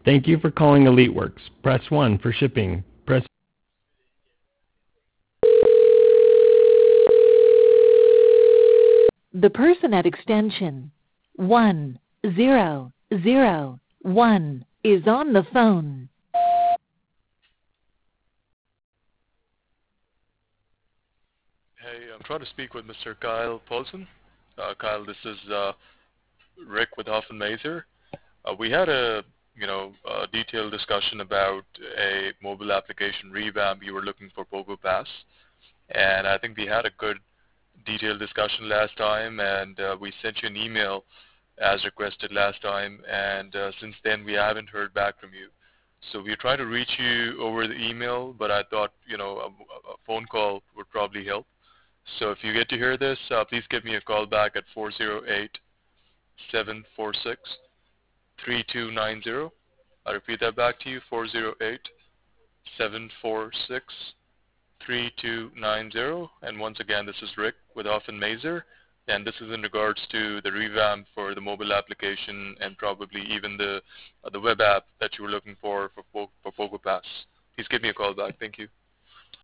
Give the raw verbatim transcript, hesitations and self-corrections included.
Thank you for calling EliteWorks. Press one for shipping. Press The person at extension one zero zero one is on the phone. Hey, I'm trying to speak with Mister Kyle Paulson. Uh, Kyle, this is uh, Rick with Hoff and Mazer. Uh, we had a, you know, a detailed discussion about a mobile application revamp you were looking for PogoPass, and I think we had a good detailed discussion last time, and uh, we sent you an email as requested last time, and uh, since then we haven't heard back from you. So we're trying to reach you over the email, but I thought, you know, a, a phone call would probably help. So if you get to hear this, uh, please give me a call back at four zero eight, seven four six, three two nine zero. I'll repeat that back to you, four zero eight, seven four six, three two nine zero. And once again, this is Rick with Hoff and Mazer, and this is in regards to the revamp for the mobile application and probably even the uh, the web app that you were looking for for, for PogoPass. Please give me a call back. Thank you.